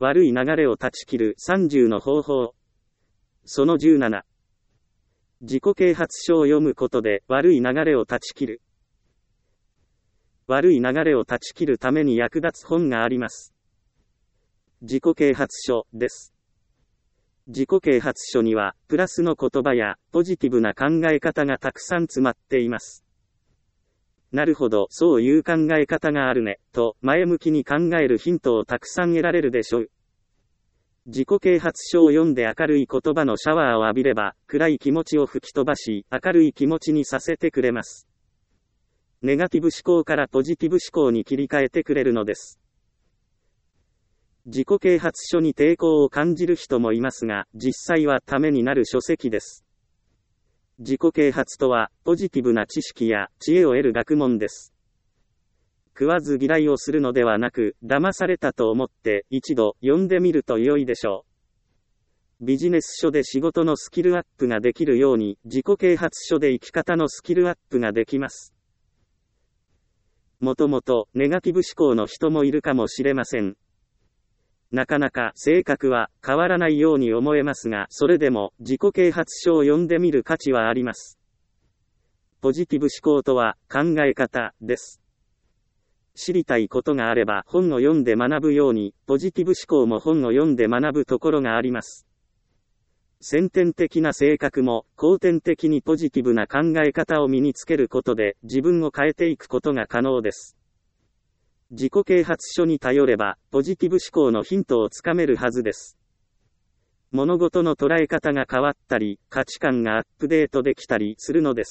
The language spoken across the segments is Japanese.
悪い流れを断ち切る30の方法。その17。自己啓発書を読むことで悪い流れを断ち切る。悪い流れを断ち切るために役立つ本があります。自己啓発書です。自己啓発書には、プラスの言葉やポジティブな考え方がたくさん詰まっています。なるほど、そういう考え方があるね、と前向きに考えるヒントをたくさん得られるでしょう。自己啓発書を読んで明るい言葉のシャワーを浴びれば、暗い気持ちを吹き飛ばし、明るい気持ちにさせてくれます。ネガティブ思考からポジティブ思考に切り替えてくれるのです。自己啓発書に抵抗を感じる人もいますが、実際はためになる書籍です。自己啓発とは、ポジティブな知識や知恵を得る学問です。食わず嫌いをするのではなく、騙されたと思って一度読んでみると良いでしょう。ビジネス書で仕事のスキルアップができるように、自己啓発書で生き方のスキルアップができます。もともとネガティブ思考の人もいるかもしれません。なかなか性格は変わらないように思えますが、それでも自己啓発書を読んでみる価値はあります。ポジティブ思考とは考え方です。知りたいことがあれば本を読んで学ぶように、ポジティブ思考も本を読んで学ぶところがあります。先天的な性格も後天的にポジティブな考え方を身につけることで自分を変えていくことが可能です。自己啓発書に頼れば、ポジティブ思考のヒントをつかめるはずです。物事の捉え方が変わったり、価値観がアップデートできたりするのです。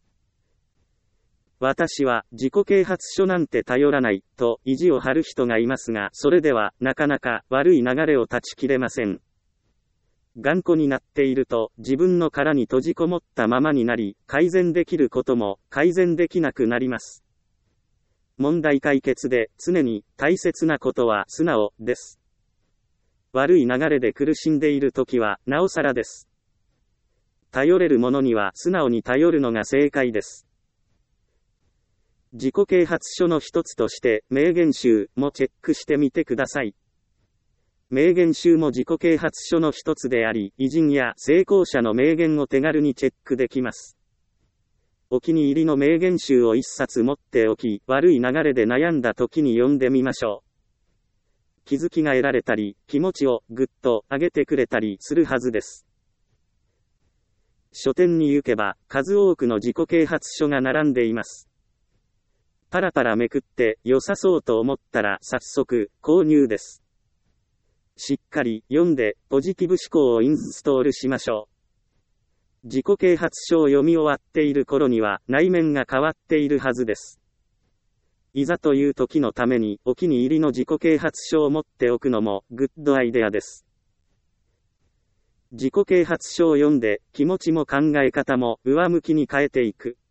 私は自己啓発書なんて頼らない、と意地を張る人がいますが、それではなかなか悪い流れを断ち切れません。頑固になっていると、自分の殻に閉じこもったままになり、改善できることも改善できなくなります。問題解決で常に大切なことは素直です。悪い流れで苦しんでいるときはなおさらです。頼れるものには素直に頼るのが正解です。自己啓発書の一つとして名言集もチェックしてみてください。名言集も自己啓発書の一つであり、偉人や成功者の名言を手軽にチェックできます。お気に入りの名言集を一冊持っておき、悪い流れで悩んだ時に読んでみましょう。気づきが得られたり、気持ちをぐっと上げてくれたりするはずです。書店に行けば、数多くの自己啓発書が並んでいます。パラパラめくって良さそうと思ったら早速購入です。しっかり読んでポジティブ思考をインストールしましょう。自己啓発書を読み終わっている頃には内面が変わっているはずです。いざという時のためにお気に入りの自己啓発書を持っておくのもグッドアイデアです。自己啓発書を読んで気持ちも考え方も上向きに変えていく。